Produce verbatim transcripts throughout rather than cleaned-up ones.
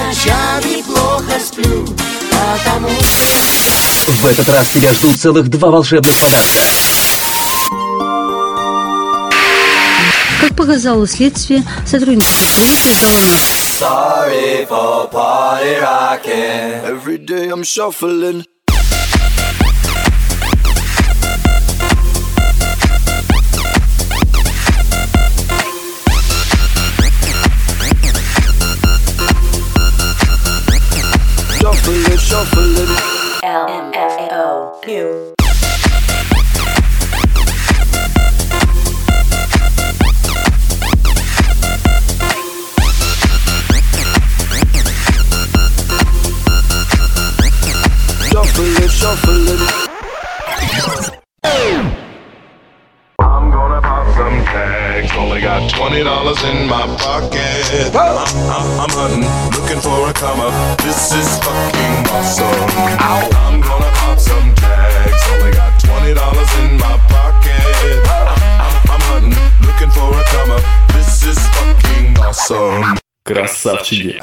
ночами плохо сплю, потому что... В этот раз тебя ждут целых два волшебных подарка. Как показало следствие, сотрудников предприятия ждала нас. Sorry for party rocking. Every day I'm shuffling. Shuffling, shuffling. L M F A O Q. Shuffling, shuffling. I'm gonna pop some tags. Only got twenty dollars in my pocket. I'm, I'm, I'm hunting, looking for a come up. This is fucking awesome. Ow. I'm gonna pop some tags. Only got twenty dollars in my pocket. I'm, I'm, I'm hunting, looking for a come up. This is fucking awesome. Красавчики.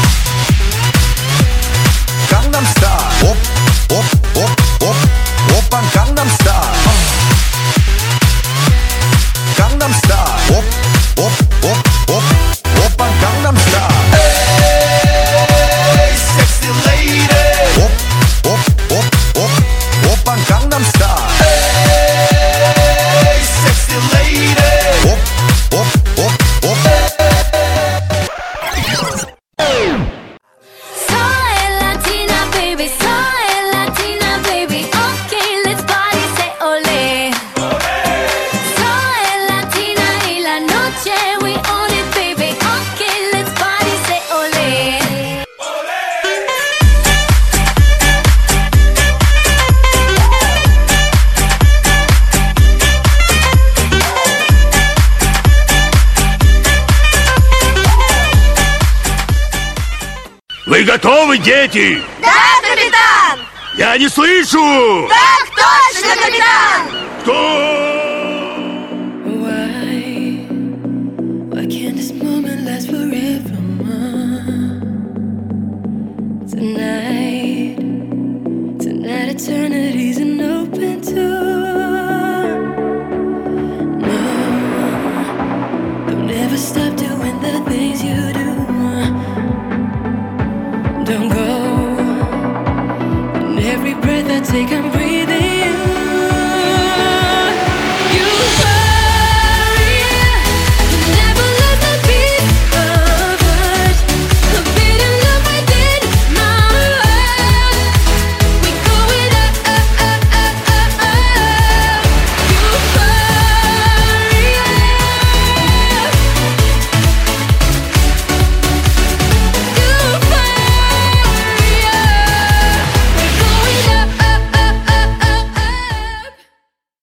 Gangnam Style. Op, op, op, op, oppan Gangnam Style. Gangnam Style. Op, op, op, op, oppan Gangnam Style. Hey, sexy lady. Op, op, op, op, oppan Gangnam Style. Hey, sexy lady. Op, op, op, op. Вы готовы, дети? Да, капитан! Я не слышу! Так точно, капитан! Кто? Why? Why can't this moment last forever? Tonight, tonight eternity's an open door. No, don't ever stop doing the things you do. Don't go. And every breath I take, I'm